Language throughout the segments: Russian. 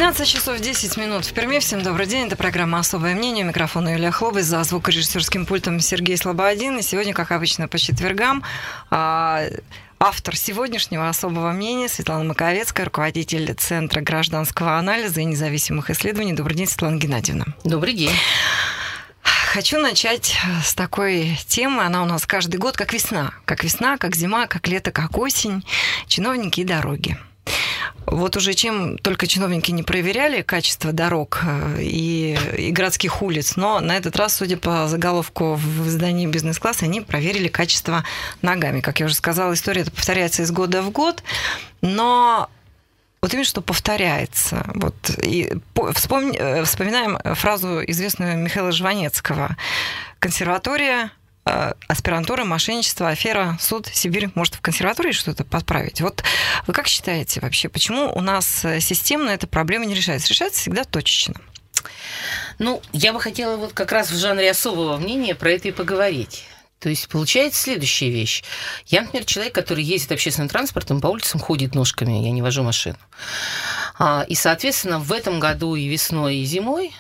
15 часов 10 минут в Перми. Всем добрый день. Это программа «Особое мнение». Микрофон Юлия Хлобы. За звукорежиссерским пультом Сергей Слободин. И сегодня, как обычно, по четвергам автор сегодняшнего «Особого мнения» Светлана Маковецкая, руководитель Центра гражданского анализа и независимых исследований. Добрый день, Светлана Геннадьевна. Добрый день. Хочу начать с такой темы. Она у нас каждый год как весна. Как весна, как зима, как лето, как осень. Чиновники и дороги. Вот уже чем только чиновники не проверяли качество дорог и городских улиц, но на этот раз, судя по заголовку в издании «Бизнес-класс», они проверили качество ногами. Как я уже сказала, история это повторяется из года в год, но вот именно что повторяется. Вот, и вспоминаем фразу известную Михаила Жванецкого. Консерватория, аспирантура, мошенничество, афера, суд, Сибирь. Может, в консерватории что-то подправить? Вот вы как считаете вообще, почему у нас системно эта проблема не решается? Решается всегда точечно. Ну, я бы хотела вот как раз в жанре особого мнения про это и поговорить. То есть получается следующая вещь. Я, например, человек, который ездит общественным транспортом, по улицам ходит ножками, я не вожу машину. И, соответственно, в этом году и весной, и зимой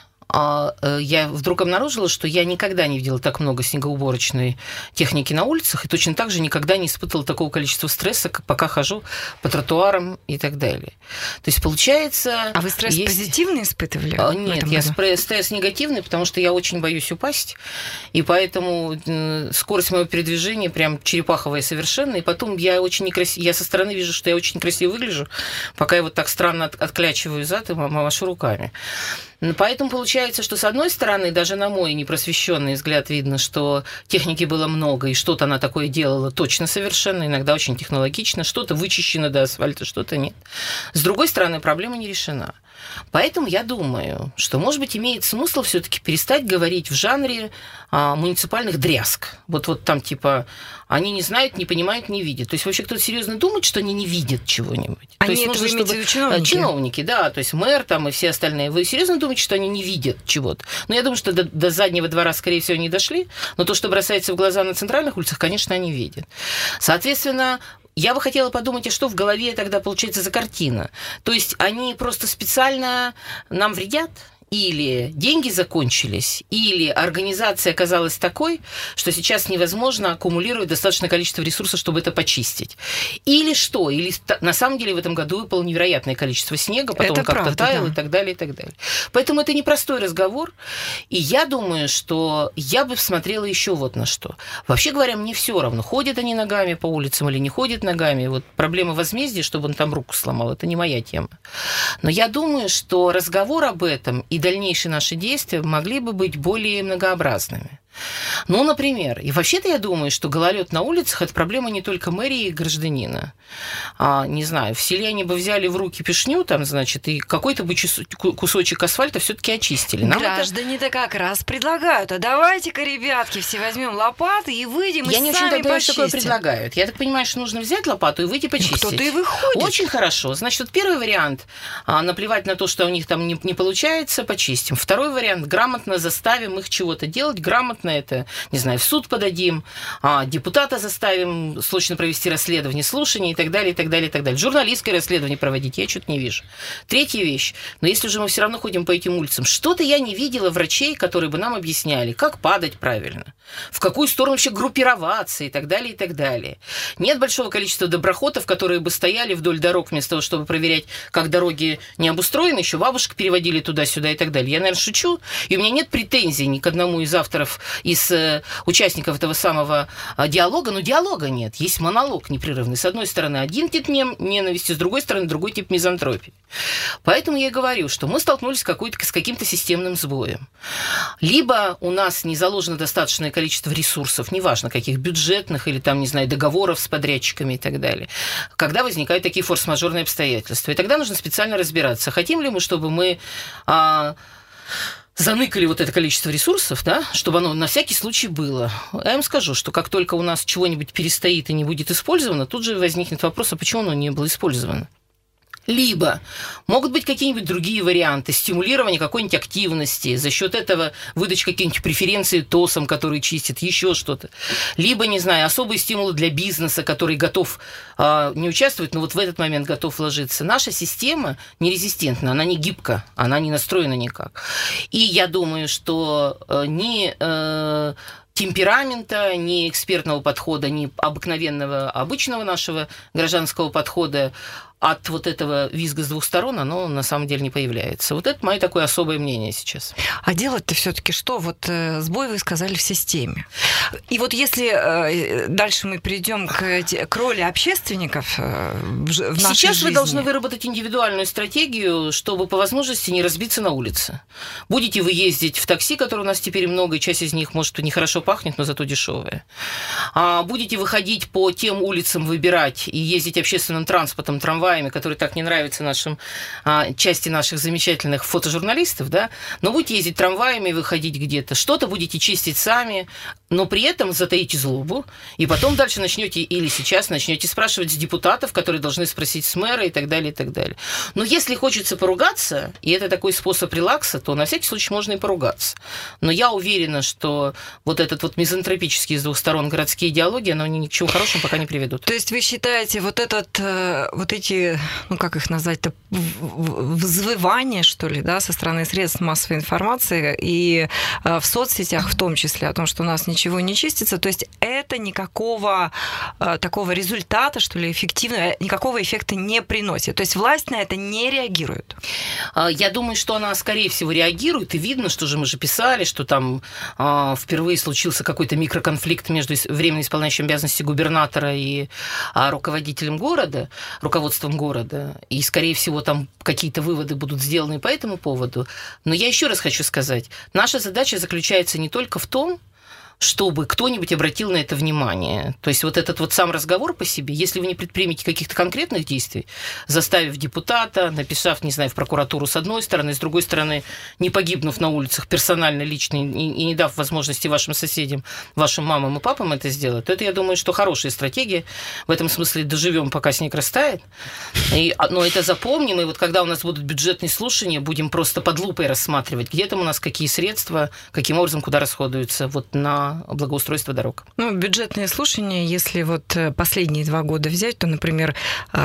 я вдруг обнаружила, что я никогда не видела так много снегоуборочной техники на улицах, и точно так же никогда не испытывала такого количества стресса, пока хожу по тротуарам и так далее. То есть получается... А вы стресс позитивный испытывали? Нет, я стресс негативный, потому что я очень боюсь упасть, и поэтому скорость моего передвижения прям черепаховая совершенно, и потом я со стороны вижу, что я очень некрасиво выгляжу, пока я вот так странно отклячиваю зад и машу руками. Поэтому получается, что с одной стороны, даже на мой непросвещенный взгляд видно, что техники было много, и что-то она такое делала точно совершенно, иногда очень технологично, что-то вычищено до асфальта, что-то нет. С другой стороны, проблема не решена. Поэтому я думаю, что, может быть, имеет смысл все-таки перестать говорить в жанре муниципальных дрязг. Вот там типа они не знают, не понимают, не видят. То есть вообще кто-то серьезно думает, что они не видят чего-нибудь. Они то есть это нужно, вы имеете в виду чиновники? Чиновники, да, то есть мэр там и все остальные. Вы серьезно думаете, что они не видят чего-то? Ну, я думаю, что до заднего двора, скорее всего, не дошли, но то, что бросается в глаза на центральных улицах, конечно, они видят. Соответственно, я бы хотела подумать, а что в голове тогда получается за картина? То есть они просто специально нам вредят? Или деньги закончились, или организация оказалась такой, что сейчас невозможно аккумулировать достаточное количество ресурсов, чтобы это почистить. Или что? Или на самом деле в этом году выпало невероятное количество снега, потом он как-то таял, да. И так далее, и так далее. Поэтому это непростой разговор. И я думаю, что я бы смотрела еще вот на что. Вообще говоря, мне все равно, ходят они ногами по улицам или не ходят ногами. Вот проблема возмездия, чтобы он там руку сломал, это не моя тема. Но я думаю, что разговор об этом и дальнейшие наши действия могли бы быть более многообразными. Ну, например, и вообще-то я думаю, что гололед на улицах – это проблема не только мэрии и гражданина. Не знаю, в селе они бы взяли в руки пешню, там, значит, и какой-то бы кусочек асфальта все-таки очистили. Граждане-то как раз предлагают, а давайте-ка, ребятки, все возьмем лопаты и выйдем, и сами почистим. Я не очень понимаю, что такое предлагают. Я так понимаю, что нужно взять лопату и выйти почистить. Кто-то и выходит. Очень хорошо. Значит, вот первый вариант – наплевать на то, что у них там не получается, почистим. Второй вариант – грамотно заставим их чего-то делать, грамотно это, не знаю, в суд подадим, депутата заставим срочно провести расследование, слушание и так далее, и так далее, и так далее. Журналистское расследование проводить я что-то не вижу. Третья вещь. Но если же мы все равно ходим по этим улицам, что-то я не видела врачей, которые бы нам объясняли, как падать правильно, в какую сторону вообще группироваться и так далее, и так далее. Нет большого количества доброхотов, которые бы стояли вдоль дорог вместо того, чтобы проверять, как дороги не обустроены, еще бабушек переводили туда-сюда и так далее. Я, наверное, шучу, и у меня нет претензий ни к одному из авторов, из участников этого самого диалога, но диалога нет. Есть монолог непрерывный. С одной стороны, один тип ненависти, с другой стороны, другой тип мизантропии. Поэтому я и говорю, что мы столкнулись с каким-то системным сбоем. Либо у нас не заложено достаточное количество ресурсов, неважно каких, бюджетных или там, не знаю, договоров с подрядчиками и так далее, когда возникают такие форс-мажорные обстоятельства. И тогда нужно специально разбираться, хотим ли мы, чтобы мы заныкали вот это количество ресурсов, да, чтобы оно на всякий случай было. Я вам скажу, что как только у нас чего-нибудь перестоит и не будет использовано, тут же возникнет вопрос, а почему оно не было использовано? Либо могут быть какие-нибудь другие варианты стимулирования какой-нибудь активности, за счет этого выдачи каких-нибудь преференций ТОСам, которые чистят, еще что-то. Либо, не знаю, особые стимулы для бизнеса, который готов не участвовать, но вот в этот момент готов вложиться. Наша система нерезистентна, она не гибка, она не настроена никак. И я думаю, что ни темперамента, ни экспертного подхода, ни обыкновенного, обычного нашего гражданского подхода от вот этого визга с двух сторон, оно на самом деле не появляется. Вот это мое такое особое мнение сейчас. А делать-то все-таки что? Вот сбой, вы сказали, в системе. И вот если дальше мы перейдем к роли общественников в нашей жизни. Сейчас вы должны выработать индивидуальную стратегию, чтобы по возможности не разбиться на улице. Будете вы ездить в такси, которое у нас теперь много, и часть из них, может, нехорошо пахнет, но зато дешевое. Будете выходить по тем улицам, выбирать и ездить общественным транспортом, трамваем, которые так не нравятся части наших замечательных фотожурналистов, да, но будете ездить трамваями, выходить где-то, что-то будете чистить сами, но при этом затаите злобу, и потом дальше сейчас начнете спрашивать с депутатов, которые должны спросить с мэра и так далее, и так далее. Но если хочется поругаться, и это такой способ релакса, то на всякий случай можно и поругаться. Но я уверена, что вот этот вот мизантропический с двух сторон городские идеологии, оно ни к чему хорошему пока не приведут. То есть вы считаете, вот эти, ну как их назвать-то, взвывания, что ли, да, со стороны средств массовой информации и в соцсетях в том числе о том, что у нас ничего не чистится, то есть это никакого такого результата, что ли, эффективного, никакого эффекта не приносит. То есть власть на это не реагирует. Я думаю, что она, скорее всего, реагирует, и видно, что мы же писали, что там впервые случился какой-то микроконфликт между временно исполняющим обязанности губернатора и руководителем города, руководством города, и, скорее всего, там какие-то выводы будут сделаны по этому поводу. Но я еще раз хочу сказать, наша задача заключается не только в том, чтобы кто-нибудь обратил на это внимание. То есть вот этот вот сам разговор по себе, если вы не предпримете каких-то конкретных действий, заставив депутата, написав, не знаю, в прокуратуру с одной стороны, с другой стороны, не погибнув на улицах персонально, лично, и не дав возможности вашим соседям, вашим мамам и папам это сделать, то это, я думаю, что хорошая стратегия. В этом смысле доживем, пока снег растает. Но это запомним, и вот когда у нас будут бюджетные слушания, будем просто под лупой рассматривать, где там у нас какие средства, каким образом, куда расходуются вот на благоустройство дорог. Ну, бюджетные слушания, если вот последние 2 года взять, то, например,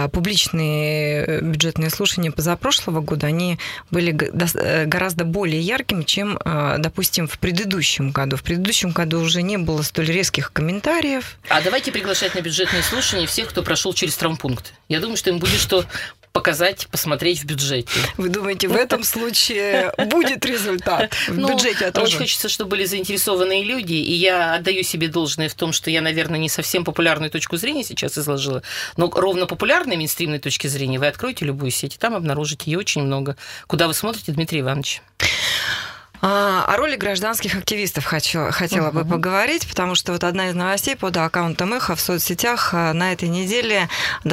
публичные бюджетные слушания позапрошлого года, они были гораздо более яркими, чем, допустим, в предыдущем году. В предыдущем году уже не было столь резких комментариев. А давайте приглашать на бюджетные слушания всех, кто прошел через травмпункт. Я думаю, что им будет что показать, посмотреть в бюджете. Вы думаете, в этом случае будет результат в бюджете отражен? Очень хочется, чтобы были заинтересованные люди, и я отдаю себе должное в том, что я, наверное, не совсем популярную точку зрения сейчас изложила, но ровно популярной мейнстримной точки зрения вы откроете любую сеть, и там обнаружите ее очень много. Куда вы смотрите, Дмитрий Иванович? О роли гражданских активистов хотела бы поговорить, потому что вот одна из новостей под аккаунтом «Эхо» в соцсетях на этой неделе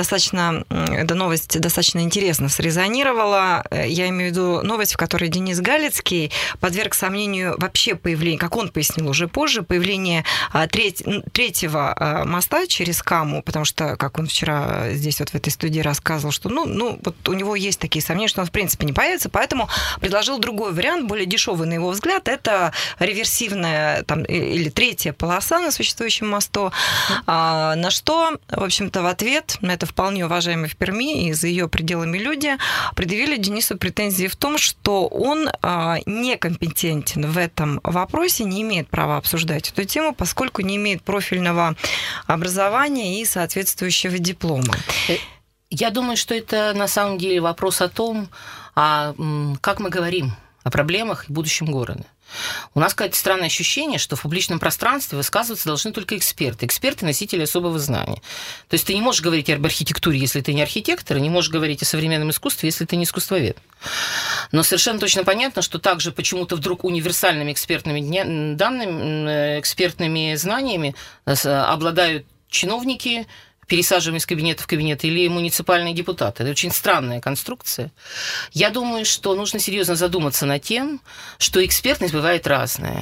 эта новость достаточно интересно срезонировала. Я имею в виду новость, в которой Денис Галицкий подверг сомнению вообще появление, как он пояснил уже позже, появление третьего моста через Каму, потому что, как он вчера здесь вот в этой студии рассказывал, что вот у него есть такие сомнения, что он в принципе не появится, поэтому предложил другой вариант, более дешевый, на его взгляд, это реверсивная или третья полоса на существующем мосту, на что, в общем-то, в ответ на это вполне уважаемые в Перми и за ее пределами люди предъявили Денису претензии в том, что он некомпетентен в этом вопросе, не имеет права обсуждать эту тему, поскольку не имеет профильного образования и соответствующего диплома. Я думаю, что это на самом деле вопрос о том, как мы говорим о проблемах и будущем города. У нас какое-то странное ощущение, что в публичном пространстве высказываться должны только эксперты. Эксперты – носители особого знания. То есть ты не можешь говорить об архитектуре, если ты не архитектор, и не можешь говорить о современном искусстве, если ты не искусствовед. Но совершенно точно понятно, что также почему-то вдруг универсальными экспертными данными, экспертными знаниями обладают чиновники, пересаживаем из кабинета в кабинет, или муниципальные депутаты. Это очень странная конструкция. Я думаю, что нужно серьезно задуматься над тем, что экспертность бывает разная.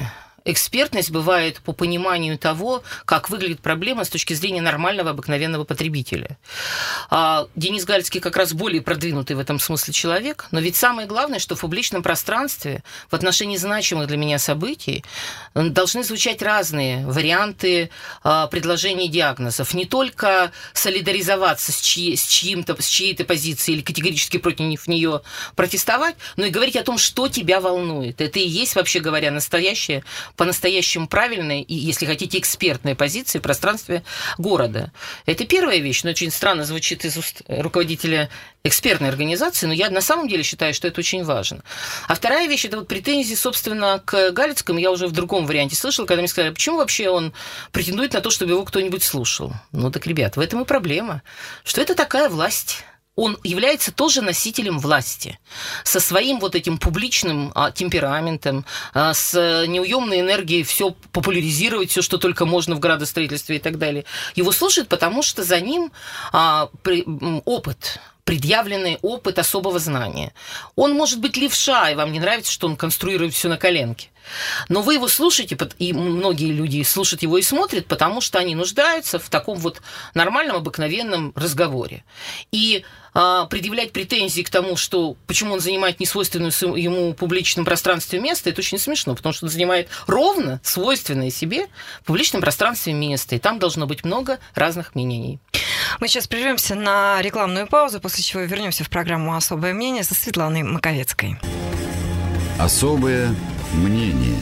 экспертность бывает по пониманию того, как выглядит проблема с точки зрения нормального, обыкновенного потребителя. Денис Галицкий как раз более продвинутый в этом смысле человек, но ведь самое главное, что в публичном пространстве в отношении значимых для меня событий должны звучать разные варианты предложений диагнозов. Не только солидаризоваться с чьей-то позицией или категорически против нее протестовать, но и говорить о том, что тебя волнует. Это и есть, вообще говоря, настоящая, по-настоящему правильная и, если хотите, экспертная позиция в пространстве города. Это первая вещь, но очень странно звучит из уст руководителя экспертной организации, но я на самом деле считаю, что это очень важно. А вторая вещь – это вот претензии, собственно, к Галицкому. Я уже в другом варианте слышала, когда мне сказали, почему вообще он претендует на то, чтобы его кто-нибудь слушал. Ну так, ребят, в этом и проблема, что это такая власть. Он является тоже носителем власти, со своим вот этим публичным темпераментом, с неуемной энергией все популяризировать, все, что только можно в градостроительстве и так далее. Его слушают, потому что за ним опыт, предъявленный опыт особого знания. Он может быть левша, и вам не нравится, что он конструирует все на коленке. Но вы его слушаете, и многие люди слушают его и смотрят, потому что они нуждаются в таком вот нормальном, обыкновенном разговоре. И предъявлять претензии к тому, что почему он занимает несвойственную ему публичном пространстве место, это очень смешно, потому что он занимает ровно свойственное себе в публичном пространстве место, и там должно быть много разных мнений. Мы сейчас прервемся на рекламную паузу, после чего вернемся в программу «Особое мнение» со Светланой Маковецкой. Особое мнение.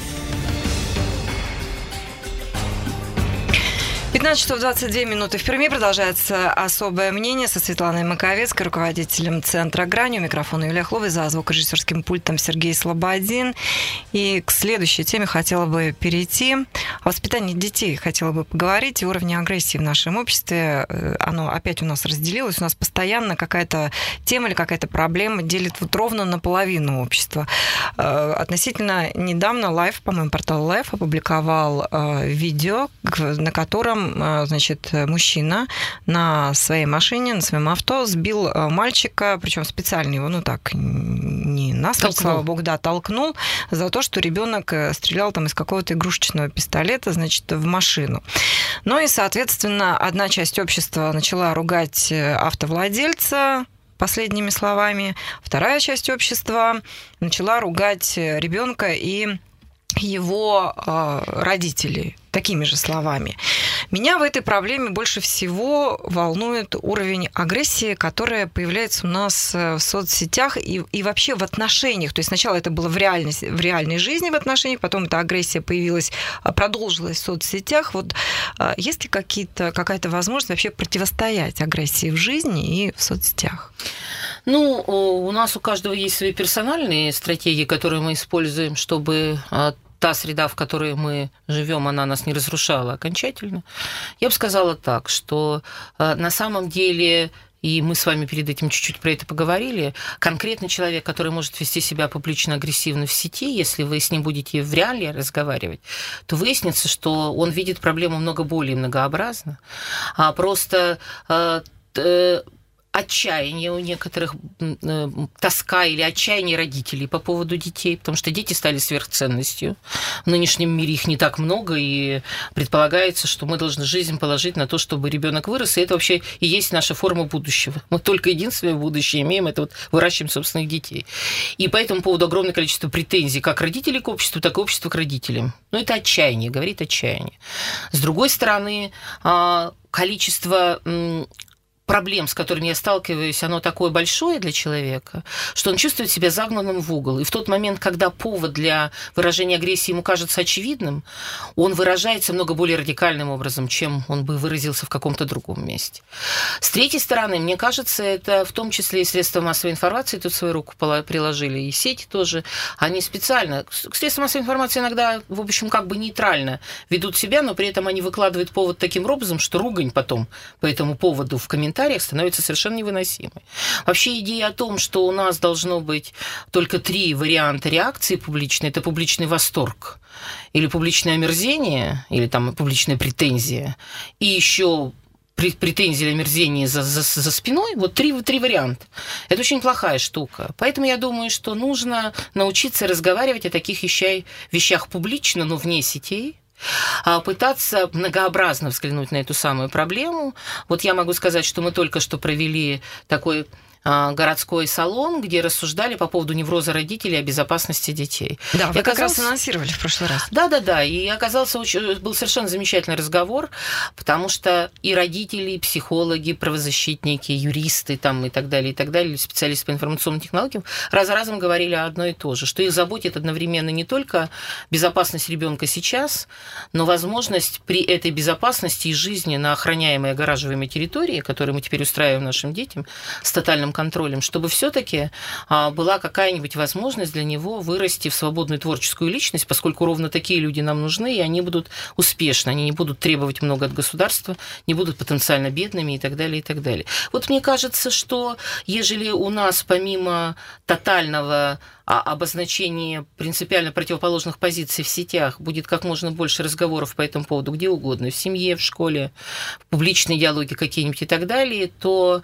15 часов 22 минуты. В Перми продолжается «Особое мнение» со Светланой Маковецкой, руководителем Центра «Грань». У микрофона Юлия Хлова, за звукорежиссерским пультом Сергей Слободин. И к следующей теме хотела бы перейти. О воспитании детей хотела бы поговорить. Уровень агрессии в нашем обществе, оно опять у нас разделилось. У нас постоянно какая-то тема или какая-то проблема делит вот ровно наполовину общества. Относительно недавно по-моему, портал Life опубликовал видео, на котором значит, мужчина на своей машине, на своем авто сбил мальчика, причем специально его, не насмерть, слава богу, толкнул за то, что ребенок стрелял там из какого-то игрушечного пистолета, значит, в машину. Ну и, соответственно, одна часть общества начала ругать автовладельца последними словами, вторая часть общества начала ругать ребенка и его родителей такими же словами. Меня в этой проблеме больше всего волнует уровень агрессии, которая появляется у нас в соцсетях и вообще в отношениях. То есть сначала это было в реальной жизни в отношениях, потом эта агрессия продолжилась в соцсетях. Вот есть ли какая-то возможность вообще противостоять агрессии в жизни и в соцсетях? У нас у каждого есть свои персональные стратегии, которые мы используем, чтобы та среда, в которой мы живем, она нас не разрушала окончательно. Я бы сказала так, что на самом деле, и мы с вами перед этим чуть-чуть про это поговорили, конкретный человек, который может вести себя публично-агрессивно в сети, если вы с ним будете в реале разговаривать, то выяснится, что он видит проблему много более многообразно. Просто отчаяние у некоторых, тоска или отчаяние родителей по поводу детей, потому что дети стали сверхценностью. В нынешнем мире их не так много, и предполагается, что мы должны жизнь положить на то, чтобы ребенок вырос, и это вообще и есть наша форма будущего. Мы только единственное будущее имеем, это вот выращиваем собственных детей. И по этому поводу огромное количество претензий как родителей к обществу, так и общества к родителям. Это отчаяние, говорит отчаяние. С другой стороны, количество проблем, с которыми я сталкиваюсь, оно такое большое для человека, что он чувствует себя загнанным в угол. И в тот момент, когда повод для выражения агрессии ему кажется очевидным, он выражается много более радикальным образом, чем он бы выразился в каком-то другом месте. С третьей стороны, мне кажется, это в том числе и средства массовой информации тут свою руку приложили, и сети тоже. Они специально... Средства массовой информации иногда, в общем, как бы нейтрально ведут себя, но при этом они выкладывают повод таким образом, что ругань потом по этому поводу в комментариях становится совершенно невыносимой. Вообще идея о том, что у нас должно быть только 3 варианта реакции публичной, это публичный восторг, или публичное омерзение, или там публичная претензия, и еще претензии или омерзения за спиной, вот три варианта. Это очень плохая штука. Поэтому я думаю, что нужно научиться разговаривать о таких вещах публично, но вне сетей, пытаться многообразно взглянуть на эту самую проблему. Вот я могу сказать, что мы только что провели такой городской салон, где рассуждали по поводу невроза родителей о безопасности детей. Да, вы как раз анонсировали в прошлый раз. Да. И был совершенно замечательный разговор, потому что и родители, и психологи, правозащитники, юристы там, и так далее, специалисты по информационным технологиям раз за разом говорили одно и то же, что их заботит одновременно не только безопасность ребенка сейчас, но возможность при этой безопасности и жизни на охраняемой огораживаемой территории, которую мы теперь устраиваем нашим детям, с тотальным контролем, чтобы все-таки была какая-нибудь возможность для него вырасти в свободную творческую личность, поскольку ровно такие люди нам нужны, и они будут успешны, они не будут требовать много от государства, не будут потенциально бедными и так далее, и так далее. Вот мне кажется, что ежели у нас помимо тотального обозначения принципиально противоположных позиций в сетях будет как можно больше разговоров по этому поводу где угодно, в семье, в школе, в публичной диалоге какие-нибудь и так далее, то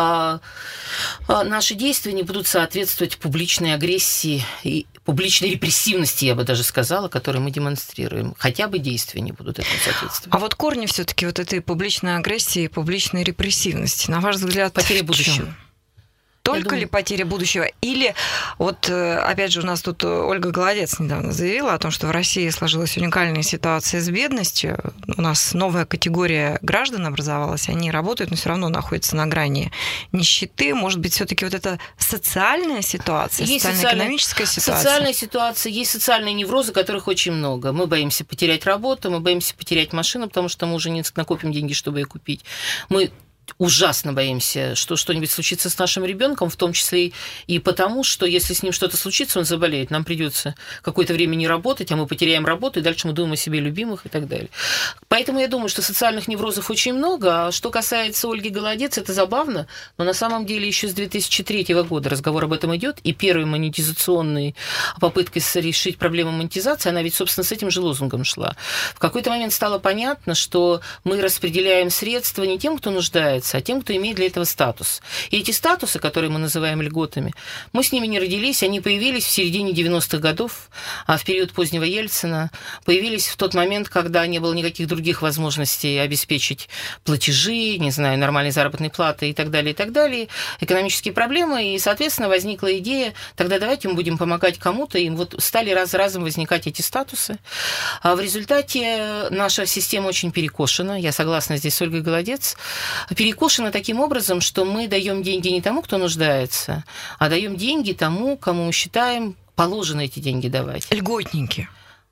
наши действия не будут соответствовать публичной агрессии и публичной репрессивности, я бы даже сказала, которую мы демонстрируем. Хотя бы действия не будут этому соответствовать. А вот корни все-таки вот этой публичной агрессии, публичной репрессивности, на ваш взгляд, потеря будущего. Только ли потеря будущего? Или, вот опять же, у нас тут Ольга Голодец недавно заявила о том, что в России сложилась уникальная ситуация с бедностью. У нас новая категория граждан образовалась, они работают, но все равно находятся на грани нищеты. Может быть, все-таки вот эта социальная ситуация, социально-экономическая ситуация? Социальная ситуация, есть социальные неврозы, которых очень много. Мы боимся потерять работу, мы боимся потерять машину, потому что мы уже не накопим деньги, чтобы ее купить. Мы ужасно боимся, что что-нибудь случится с нашим ребенком, в том числе и потому, что если с ним что-то случится, он заболеет, нам придется какое-то время не работать, а мы потеряем работу, и дальше мы думаем о себе любимых и так далее. Поэтому я думаю, что социальных неврозов очень много. А что касается Ольги Голодец, это забавно, но на самом деле еще с 2003 года разговор об этом идет, и первой монетизационной попыткой решить проблему монетизации, она ведь, собственно, с этим же лозунгом шла. В какой-то момент стало понятно, что мы распределяем средства не тем, кто нуждается, а тем, кто имеет для этого статус. И эти статусы, которые мы называем льготами, мы с ними не родились, они появились в середине 90-х годов, в период позднего Ельцина, появились в тот момент, когда не было никаких других возможностей обеспечить платежи, не знаю, нормальной заработной платы и так далее, экономические проблемы, и, соответственно, возникла идея, тогда давайте мы будем помогать кому-то, и вот стали раз за разом возникать эти статусы. А в результате наша система очень перекошена, я согласна здесь с Ольгой Голодец, перекошена таким образом, что мы даем деньги не тому, кто нуждается, а даем деньги тому, кому мы считаем положено эти деньги давать. Льготники.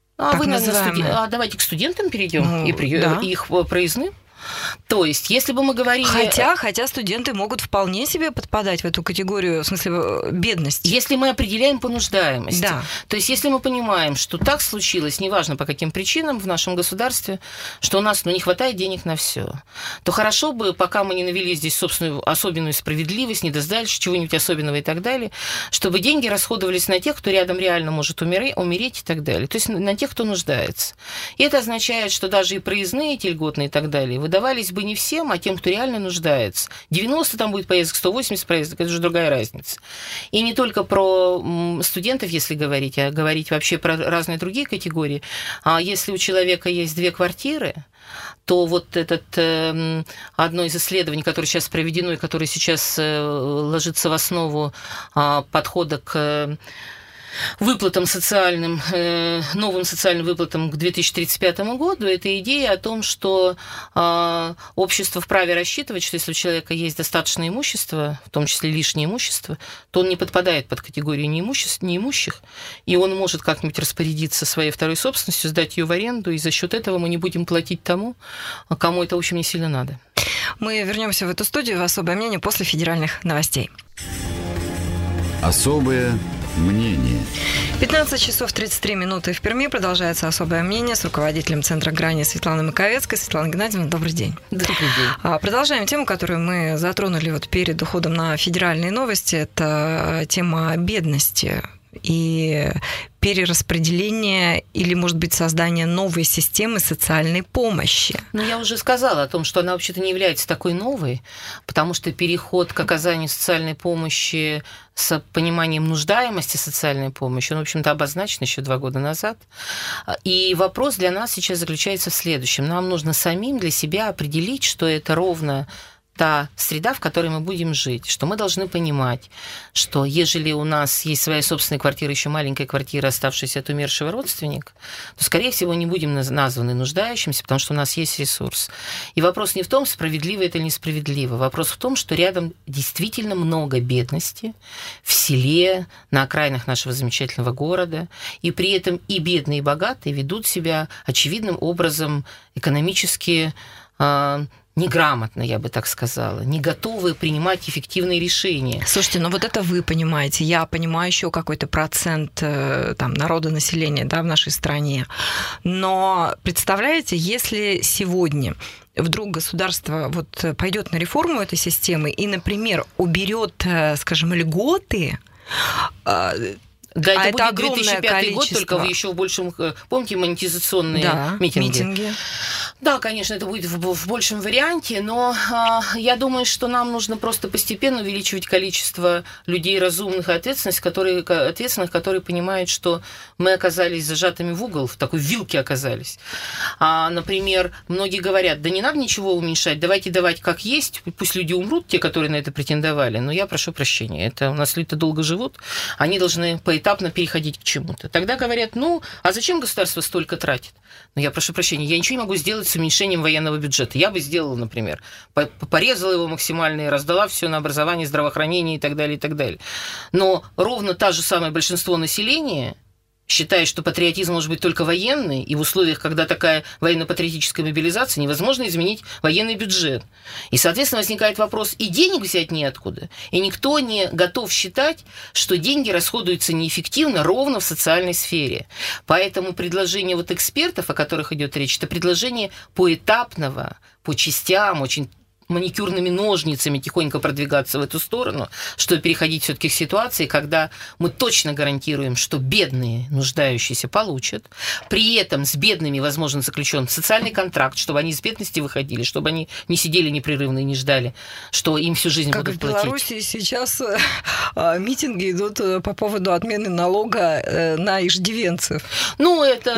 Давайте к студентам перейдем и их проездным. То есть, если бы мы говорили... Хотя студенты могут вполне себе подпадать в эту категорию, в смысле, бедности. Если мы определяем по нуждаемости. Да. То есть, если мы понимаем, что так случилось, неважно по каким причинам в нашем государстве, что у нас не хватает денег на все, то хорошо бы, пока мы не навели здесь собственную особенную справедливость, не дальше чего-нибудь особенного и так далее, чтобы деньги расходовались на тех, кто рядом реально может умереть и так далее. То есть, на тех, кто нуждается. И это означает, что даже и проездные эти льготные и так далее выдавались бы не всем, а тем, кто реально нуждается. 90 там будет поездок, 180 поездок, это уже другая разница. И не только про студентов, если говорить, а говорить вообще про разные другие категории. А если у человека есть 2 квартиры, то вот одно из исследований, которое сейчас проведено и которое сейчас ложится в основу подхода к выплатам социальным, новым социальным выплатам к 2035 году, это идея о том, что общество вправе рассчитывать, что если у человека есть достаточное имущество, в том числе лишнее имущество, то он не подпадает под категорию неимущих, и он может как-нибудь распорядиться своей второй собственностью, сдать ее в аренду, и за счет этого мы не будем платить тому, кому это, в общем, не сильно надо. Мы вернемся в эту студию в «Особое мнение» после федеральных новостей. Особое мнение. 15 часов 33 минуты в Перми. Продолжается «Особое мнение» с руководителем Центра Грани Светланой Маковецкой. Светлана Геннадьевна, добрый день. Добрый день. Продолжаем тему, которую мы затронули вот перед уходом на федеральные новости. Это тема бедности. и перераспределение или, может быть, создание новой системы социальной помощи. Ну, я уже сказала о том, что она вообще-то не является такой новой, потому что переход к оказанию социальной помощи с пониманием нуждаемости социальной помощи, он, в общем-то, обозначен еще 2 года назад. И вопрос для нас сейчас заключается в следующем. Нам нужно самим для себя определить, что это ровно та среда, в которой мы будем жить, что мы должны понимать, что ежели у нас есть своя собственная квартира, еще маленькая квартира, оставшаяся от умершего родственника, то, скорее всего, не будем названы нуждающимся, потому что у нас есть ресурс. И вопрос не в том, справедливо это или несправедливо. Вопрос в том, что рядом действительно много бедности в селе, на окраинах нашего замечательного города, и при этом и бедные, и богатые ведут себя очевидным образом экономически неграмотно, я бы так сказала, не готовы принимать эффективные решения. Слушайте, ну вот это вы понимаете. Я понимаю еще какой-то процент там, народа, населения, да, в нашей стране. Но представляете, если сегодня вдруг государство вот пойдет на реформу этой системы и, например, уберет, скажем, льготы, да, это будет огромное 2005 год, только вы еще в большем... Помните монетизационные митинги? Да, конечно, это будет в большем варианте, но я думаю, что нам нужно просто постепенно увеличивать количество людей разумных и ответственных, которые понимают, что мы оказались зажатыми в угол, в такой вилке оказались. Например, многие говорят, да не надо ничего уменьшать, давайте давать как есть, пусть люди умрут, те, которые на это претендовали, но я прошу прощения, это у нас люди долго живут, они должны поэтапно переходить к чему-то. Тогда говорят, ну, а зачем государство столько тратит? Ну, я прошу прощения, я ничего не могу сделать с уменьшением военного бюджета. Я бы сделала, например, порезала его максимально и раздала все на образование, здравоохранение и так далее, и так далее. Но ровно та же самое большинство населения считает, что патриотизм может быть только военный, и в условиях, когда такая военно-патриотическая мобилизация, невозможно изменить военный бюджет. И, соответственно, возникает вопрос, и денег взять неоткуда, и никто не готов считать, что деньги расходуются неэффективно ровно в социальной сфере. Поэтому предложение вот экспертов, о которых идет речь, это предложение поэтапного, по частям, очень маникюрными ножницами тихонько продвигаться в эту сторону, чтобы переходить все-таки к ситуации, когда мы точно гарантируем, что бедные, нуждающиеся получат, при этом с бедными, возможно, заключен социальный контракт, чтобы они из бедности выходили, чтобы они не сидели непрерывно и не ждали, что им всю жизнь будут платить. Как в Беларуси сейчас митинги идут по поводу отмены налога на иждивенцев. Ну, это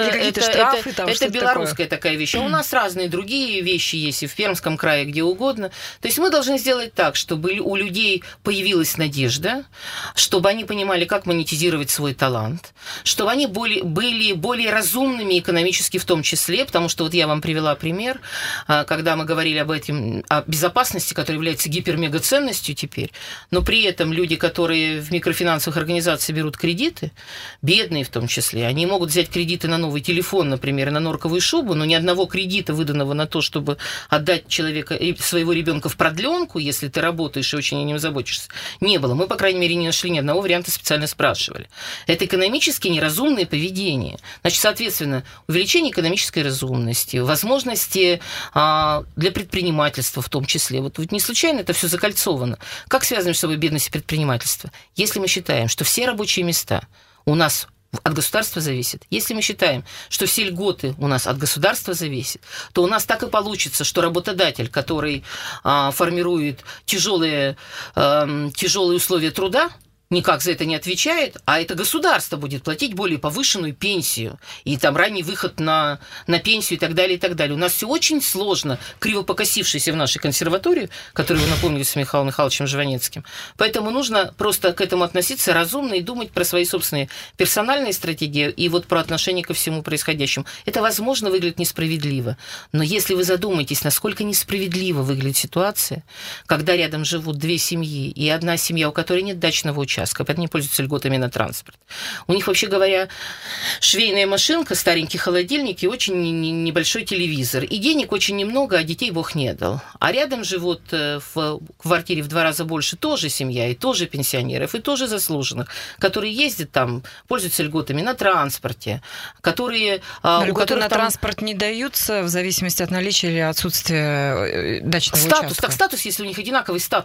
такое. белорусская такая вещь. А у нас разные другие вещи есть и в Пермском крае, где угодно. То есть мы должны сделать так, чтобы у людей появилась надежда, чтобы они понимали, как монетизировать свой талант, чтобы они были более разумными экономически в том числе, потому что вот я вам привела пример, когда мы говорили о безопасности, которая является гипер-мега-ценностью теперь, но при этом люди, которые в микрофинансовых организациях берут кредиты, бедные в том числе, они могут взять кредиты на новый телефон, например, и на норковую шубу, но ни одного кредита, выданного на то, чтобы отдать человека, своего ребенка в продленку, если ты работаешь и очень о нем заботишься, не было. Мы, по крайней мере, не нашли ни одного варианта, специально спрашивали. Это экономически неразумное поведение. Значит, соответственно, увеличение экономической разумности, возможности для предпринимательства в том числе. Вот не случайно это все закольцовано. Как связано между собой бедность и предпринимательство? Если мы считаем, что все рабочие места у нас от государства зависит. Если мы считаем, что все льготы у нас от государства зависят, то у нас так и получится, что работодатель, который формирует тяжелые условия труда, никак за это не отвечает, а это государство будет платить более повышенную пенсию и там ранний выход на пенсию и так далее, и так далее. У нас все очень сложно, криво покосившееся в нашей консерватории, которую вы напомнили с Михаилом Михайловичем Жванецким. Поэтому нужно просто к этому относиться разумно и думать про свои собственные персональные стратегии и вот про отношение ко всему происходящему. Это, возможно, выглядит несправедливо, но если вы задумаетесь, насколько несправедливо выглядит ситуация, когда рядом живут 2 семьи и одна семья, у которой нет дачного участка, поэтому не пользуются льготами на транспорт. У них, вообще говоря, швейная машинка, старенький холодильник и очень небольшой телевизор. И денег очень немного, а детей Бог не дал. А рядом живут в квартире в 2 раза больше тоже семья, и тоже пенсионеров, и тоже заслуженных, которые ездят там, пользуются льготами на транспорте, которые... Льготы на транспорт не даются в зависимости от наличия или отсутствия дачного участка? Так статус, если у них одинаковый статус.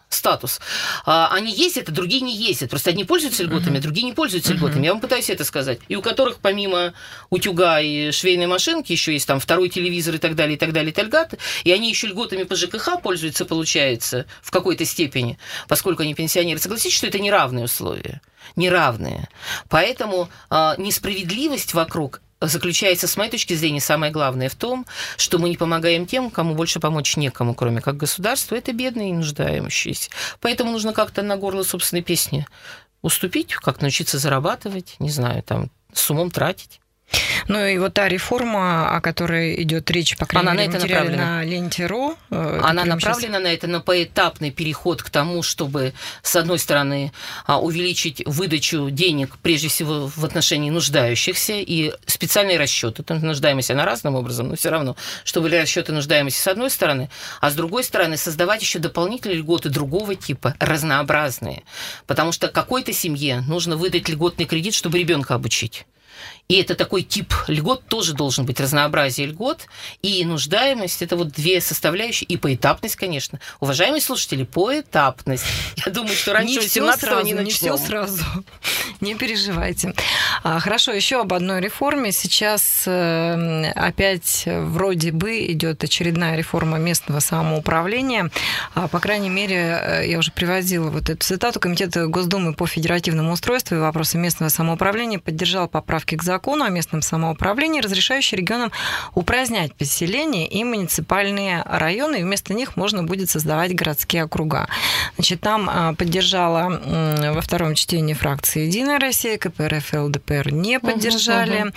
статус. Они ездят, а другие не ездят. Просто одни пользуются льготами, а другие не пользуются льготами. Я вам пытаюсь это сказать. И у которых помимо утюга и швейной машинки еще есть там второй телевизор и так далее, и так далее, и так далее. И они еще льготами по ЖКХ пользуются, получается, в какой-то степени, поскольку они пенсионеры. Согласитесь, что это неравные условия. Неравные. Поэтому несправедливость вокруг заключается, с моей точки зрения, самое главное в том, что мы не помогаем тем, кому больше помочь некому, кроме как государству. Это бедные и нуждающиеся. Поэтому нужно как-то на горло собственной песни уступить, как научиться зарабатывать, не знаю, там, с умом тратить. Ну и вот та реформа, о которой идет речь, по крайней мере, в материале на ленте.ру. Она направлена на это, на поэтапный переход к тому, чтобы, с одной стороны, увеличить выдачу денег, прежде всего, в отношении нуждающихся, и специальные расчеты. Там нуждаемость она разным образом, но все равно, чтобы были расчеты нуждаемости с одной стороны, а с другой стороны, создавать еще дополнительные льготы другого типа, разнообразные. Потому что какой-то семье нужно выдать льготный кредит, чтобы ребенка обучить. И это такой тип льгот тоже должен быть, разнообразие льгот, и нуждаемость – это вот две составляющие, и поэтапность, конечно. Уважаемые слушатели, поэтапность. Я думаю, что раньше 18-го не начнем. Не все сразу, не переживайте. Хорошо, еще об одной реформе. Сейчас опять вроде бы идет очередная реформа местного самоуправления. По крайней мере, я уже приводила вот эту цитату. Комитет Госдумы по федеративному устройству и вопросам местного самоуправления поддержал поправки к закону о местном самоуправлении, разрешающий регионам упразднять поселения и муниципальные районы, и вместо них можно будет создавать городские округа. Значит, там поддержала во втором чтении фракции «Единая Россия», КПРФ и ЛДПР не поддержали.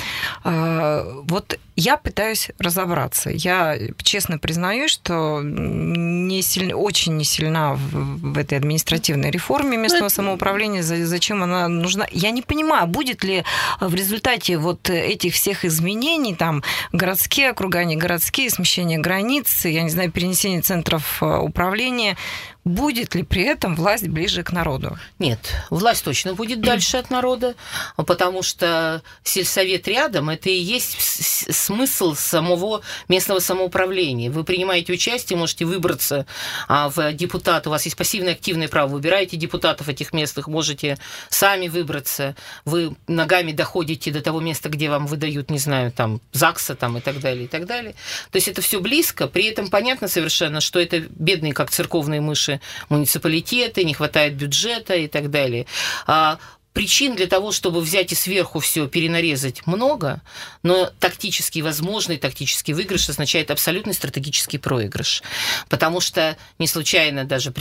Вот я пытаюсь разобраться. Я честно признаюсь, что очень не сильна в этой административной реформе местного самоуправления. Зачем она нужна? Я не понимаю, будет ли в результате вот этих всех изменений, там, городские округа, не городские, смещение границ, я не знаю, перенесение центров управления, будет ли при этом власть ближе к народу? Нет, власть точно будет дальше от народа, потому что сельсовет рядом – это и есть смысл самого местного самоуправления. Вы принимаете участие, можете выбраться в депутаты, у вас есть пассивное активное право, выбираете депутатов этих местных, можете сами выбраться, вы ногами доходите до того места, где вам выдают, не знаю, там, ЗАГСа там, и так далее, и так далее. То есть это все близко, при этом понятно совершенно, что это бедные, как церковные мыши, муниципалитеты, не хватает бюджета и так далее. Причин для того, чтобы взять и сверху все перенарезать, много, но тактический, возможный тактический выигрыш означает абсолютный стратегический проигрыш. Потому что не случайно даже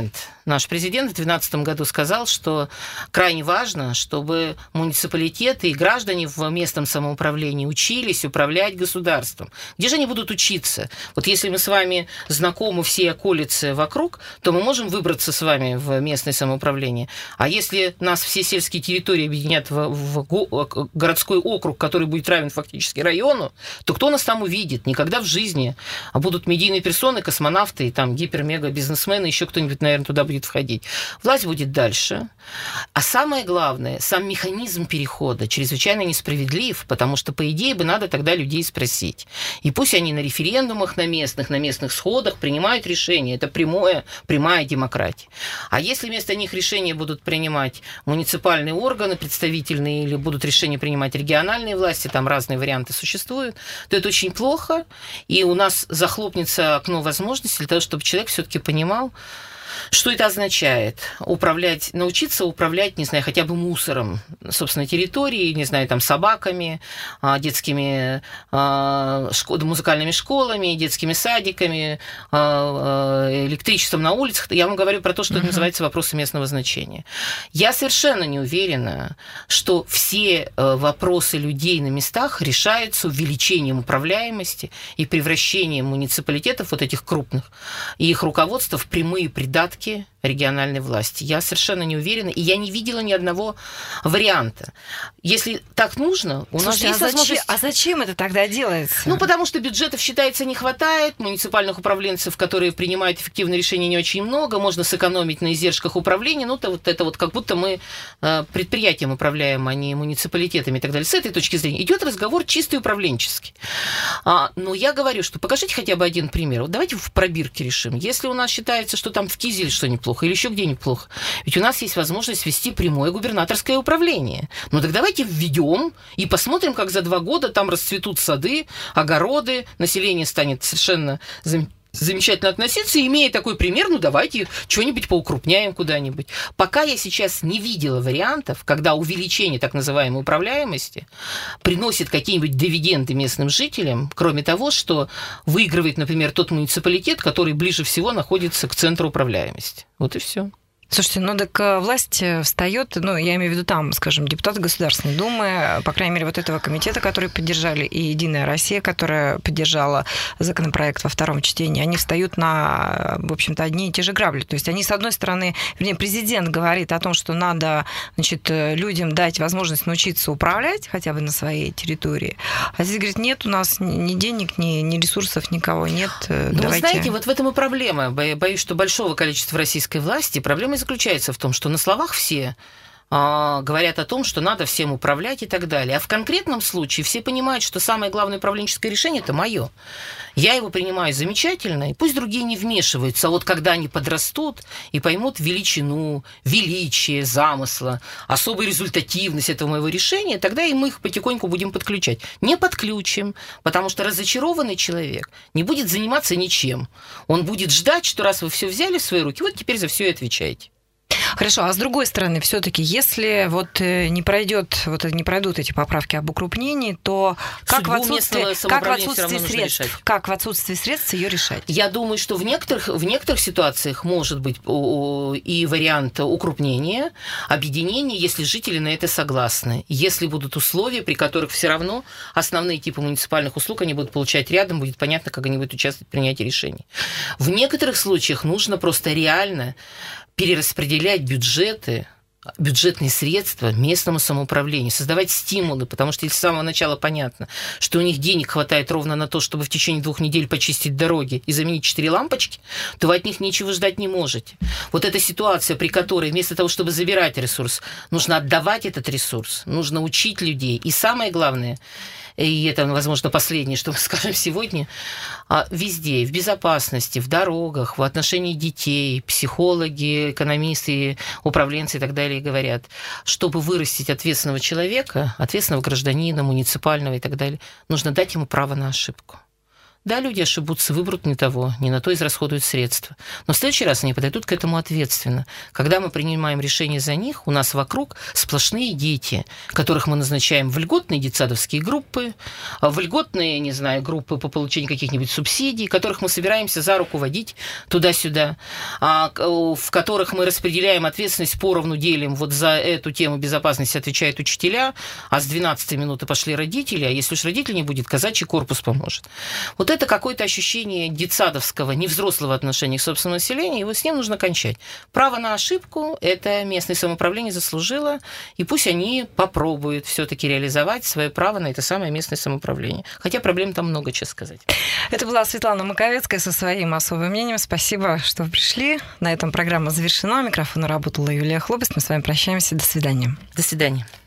наш президент в 2012 году сказал, что крайне важно, чтобы муниципалитеты и граждане в местном самоуправлении учились управлять государством. Где же они будут учиться? Вот если мы с вами знакомы все околицы вокруг, то мы можем выбраться с вами в местное самоуправление. А если нас все сельские территории объединят в городской округ, который будет равен фактически району, то кто нас там увидит? Никогда в жизни. А будут медийные персоны, космонавты, там гипер-мега-бизнесмены, еще кто-нибудь, наверное, туда будет входить. Власть будет дальше. А самое главное, сам механизм перехода чрезвычайно несправедлив, потому что, по идее, бы надо тогда людей спросить. И пусть они на референдумах на местных сходах принимают решения. Это прямая демократия. А если вместо них решения будут принимать муниципальные органы представительные или будут решения принимать региональные власти, там разные варианты существуют, то это очень плохо, и у нас захлопнется окно возможностей для того, чтобы человек все-таки понимал, что это означает? Научиться управлять, не знаю, хотя бы мусором собственной территории, не знаю, там, собаками, детскими музыкальными школами, детскими садиками, электричеством на улицах. Я вам говорю про то, что это называется вопросы местного значения. Я совершенно не уверена, что все вопросы людей на местах решаются увеличением управляемости и превращением муниципалитетов, вот этих крупных, и их руководства в прямые придатки региональной власти. Я совершенно не уверена, и я не видела ни одного варианта. Если так нужно, у нас есть возможность... А зачем это тогда делается? Ну, потому что бюджетов, считается, не хватает, муниципальных управленцев, которые принимают эффективные решения, не очень много, можно сэкономить на издержках управления, ну, это вот как будто мы предприятием управляем, а не муниципалитетами и так далее. С этой точки зрения идет разговор чистый управленческий. Но я говорю, что покажите хотя бы один пример. Вот давайте в пробирке решим. Если у нас считается, что там в Кизеле что неплохо плохо или еще где-нибудь плохо. Ведь у нас есть возможность ввести прямое губернаторское управление. Ну так давайте введем и посмотрим, как за 2 года там расцветут сады, огороды, население станет совершенно замечательно относиться, и имея такой пример, ну давайте что-нибудь поукрупняем куда-нибудь. Пока я сейчас не видела вариантов, когда увеличение так называемой управляемости приносит какие-нибудь дивиденды местным жителям, кроме того, что выигрывает, например, тот муниципалитет, который ближе всего находится к центру управляемости. Вот и все. Слушайте, ну так власть встает, ну, я имею в виду там, скажем, депутаты Государственной Думы, по крайней мере, вот этого комитета, который поддержали, и «Единая Россия», которая поддержала законопроект во 2 чтении, они встают на, в общем-то, одни и те же грабли. То есть они, с одной стороны, вернее, президент говорит о том, что надо, значит, людям дать возможность научиться управлять хотя бы на своей территории, а здесь говорит, нет у нас ни денег, ни ресурсов, никого нет. Ну, давайте... Вы знаете, вот в этом и проблема. Боюсь, что большого количества российской власти проблема заключается в том, что на словах все говорят о том, что надо всем управлять и так далее. А в конкретном случае все понимают, что самое главное управленческое решение – это мое. Я его принимаю замечательно, и пусть другие не вмешиваются. А вот когда они подрастут и поймут величину, величие замысла, особую результативность этого моего решения, тогда и мы их потихоньку будем подключать. Не подключим, потому что разочарованный человек не будет заниматься ничем. Он будет ждать, что раз вы все взяли в свои руки, вот теперь за все и отвечаете. Хорошо, а с другой стороны, все-таки, если вот не пройдут эти поправки об укрупнении, то как в отсутствии средств ее решать? Я думаю, что в некоторых ситуациях может быть и вариант укрупнения, объединения, если жители на это согласны. Если будут условия, при которых все равно основные типы муниципальных услуг они будут получать рядом, будет понятно, как они будут участвовать в принятии решений. В некоторых случаях нужно просто реально перераспределять бюджетные средства местному самоуправлению, создавать стимулы, потому что если с самого начала понятно, что у них денег хватает ровно на то, чтобы в течение 2 недель почистить дороги и заменить 4 лампочки, то вы от них ничего ждать не можете. Вот эта ситуация, при которой вместо того, чтобы забирать ресурс, нужно отдавать этот ресурс, нужно учить людей. И самое главное, и это, возможно, последнее, что мы скажем сегодня, везде, в безопасности, в дорогах, в отношении детей, психологи, экономисты, управленцы и так далее говорят, чтобы вырастить ответственного человека, ответственного гражданина, муниципального и так далее, нужно дать ему право на ошибку. Да, люди ошибутся, выберут не того, не на то израсходуют средства. Но в следующий раз они подойдут к этому ответственно. Когда мы принимаем решения за них, у нас вокруг сплошные дети, которых мы назначаем в льготные детсадовские группы, в льготные, не знаю, группы по получению каких-нибудь субсидий, которых мы собираемся за руку водить туда-сюда, в которых мы распределяем ответственность поровну, делим. Вот за эту тему безопасности отвечают учителя, а с 12 минуты пошли родители, а если уж родителей не будет, казачий корпус поможет. Вот это какое-то ощущение детсадовского, невзрослого отношения к собственному населению, и вот с ним нужно кончать. Право на ошибку это местное самоуправление заслужило, и пусть они попробуют все-таки реализовать свое право на это самое местное самоуправление. Хотя проблем там много, честно сказать. Это была Светлана Маковецкая со своим особым мнением. Спасибо, что вы пришли. На этом программа завершена. Микрофон работала Юлия Хлобыст. Мы с вами прощаемся. До свидания. До свидания.